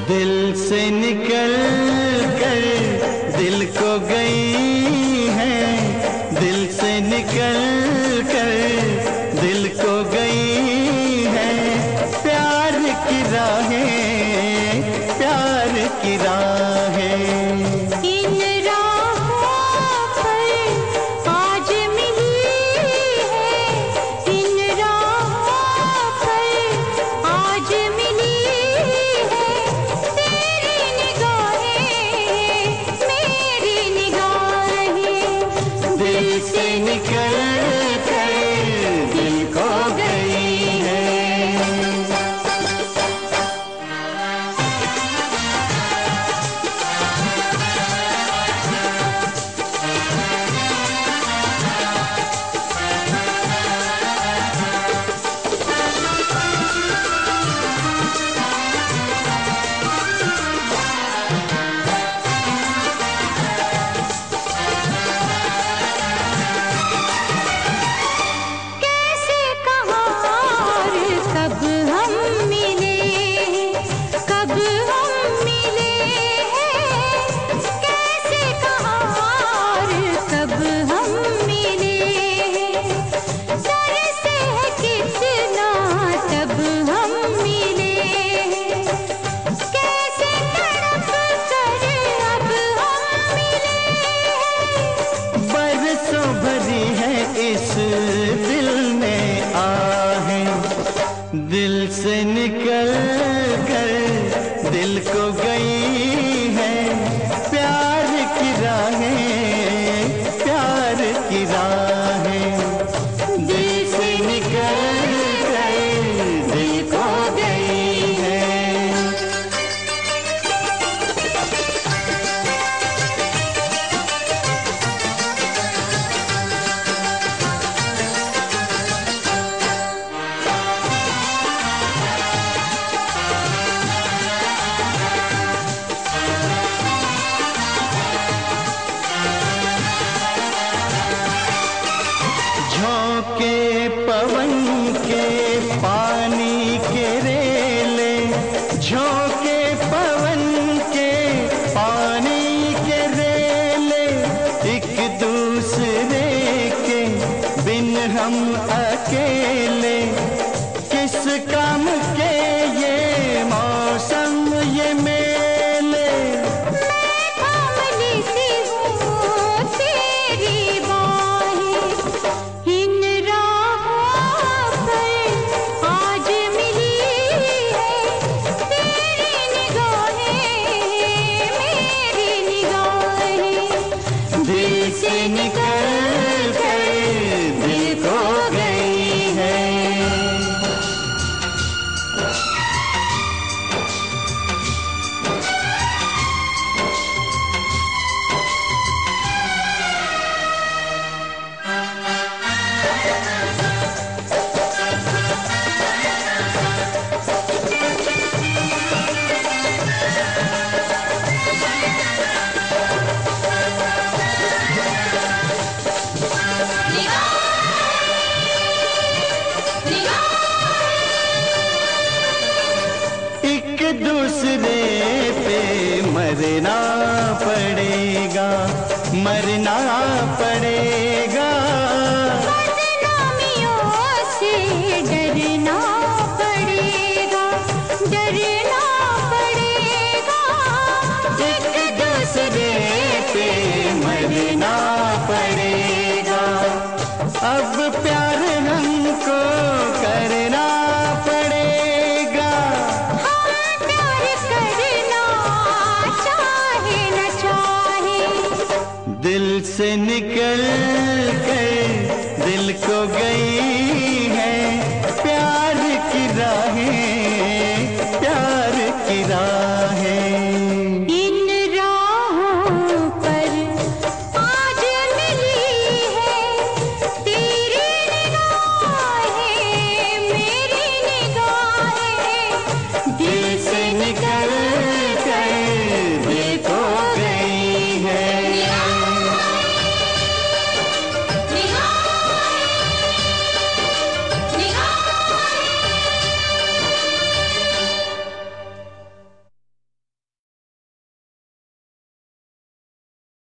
दिल से निकल कर दिल को गई है, दिल से निकल कर दिल को गई है। प्यार की राहें, प्यार की राहें। दिल से निकल कर दिल को गई है। प्यार की राहें, प्यार की राहें। दिल से निकल कर दिल को गई है। झोंके पवन के पानी के रेले, झोंके पवन के पानी के रेले, एक दूसरे के बिन हम अकेले। किस काम के ये मौसम ये मेले। मैं थाम लेती हूँ तेरी बाहें, इन राहों पर आज मिली है तेरी निगाहें, मेरी निगाहें। दिल से निकल कर दिल को गई है। एक दूसरे पे मरना पड़ेगा, मरना पड़ेगा। बदनामियों से डरना पड़ेगा, डरना पड़ेगा। एक दूसरे पे मरना पड़ेगा। अब प्यार हमको करना पड़ेगा। हम प्यार करना चाहे न चाहे। दिल से निकल कर दिल को गई